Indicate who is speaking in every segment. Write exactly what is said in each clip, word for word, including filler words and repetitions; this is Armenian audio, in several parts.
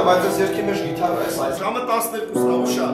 Speaker 1: բայց ես երկի մեջ գիտար ես այս ժամը տասներկուսն է ուշա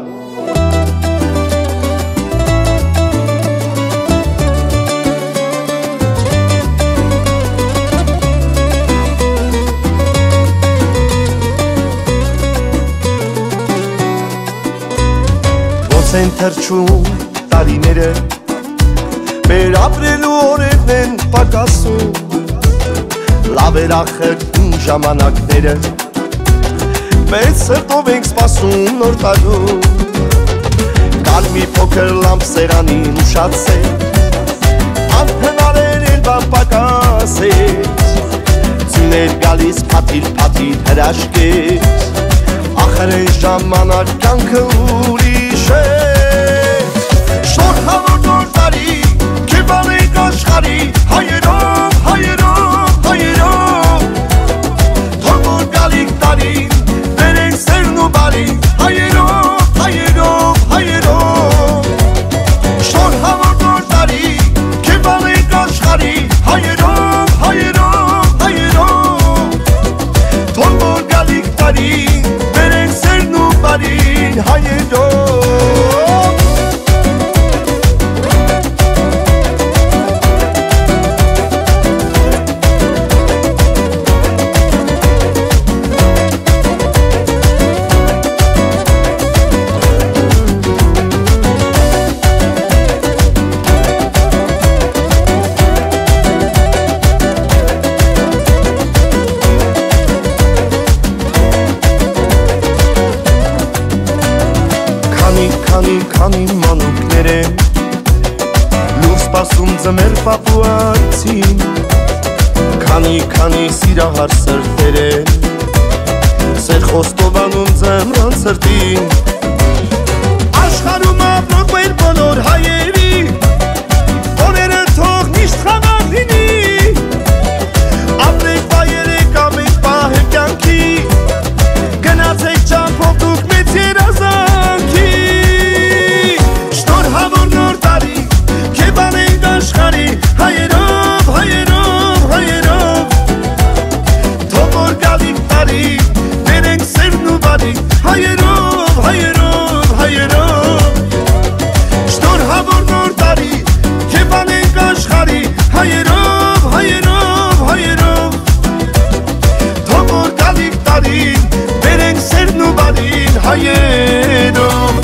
Speaker 2: Ոնց են թրջում տարիները մեր ապրելու օրերն են պակասում լավ էր ախր իմ ժամանակները մեր սրտով ենք սպասում նոր տարում կար մի փոքր լամբ սեղանին ուշացել անհնար էր էլ բան պակասեց ձյուներ գալիս փաթիլ փաթիլ հրաշքեր ախր այն ժամանակ կյանքը ուրիշ է շնորհավոր նոր տարի քեզ ենք աշխարհի հայերով հայերով հայերով թող որ գալիք տարին բերենք սերն ու բարին հայերով հայերով հայերով շնորհավոր նոր տարի քեզ ենք աշխարհի հայերով հայերով հայերով թող որ գալիք տարին բերենք սերն ու բարին հայերով Քանի մանուկներ են լուր սպասում ձմեր պապուացին Քանի քանի սիրահար սրտեր են սեր խոստովանում ձմրան սրտին Աշխարհում ապրող մեր բոլոր հայերի օրերը թող միշտ խաղաղ լինի Ապրեք վայերեք ամեն պահ կյանքի Գնացեք ճամփով դուք մեծ երազանքի Հայերով, հայերով, հայերով Թող որ գալիք տարի բերենք սերն ու բարի Հայերով, հայերով, հայերով Շնորհավոր նոր տարի քեզ անենք աշխարհի Հայերով, հայերով, հայերով Թող որ գալիք տարի բերենք սերն ու բարին Հայերով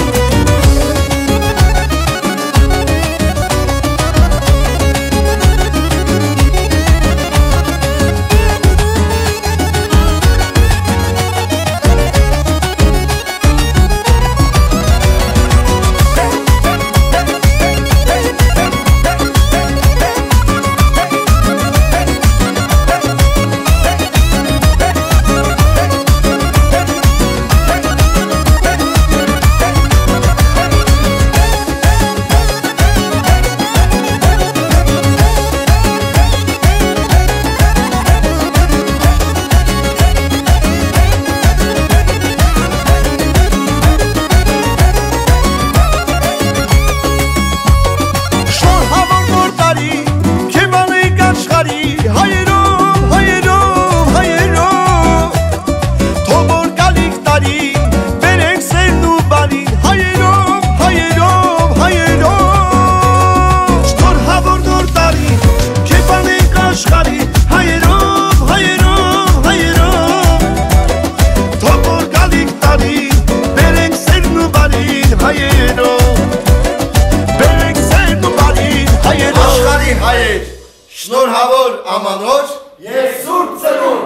Speaker 1: Շնորհավոր ամանոր և սուրբ ծնունդ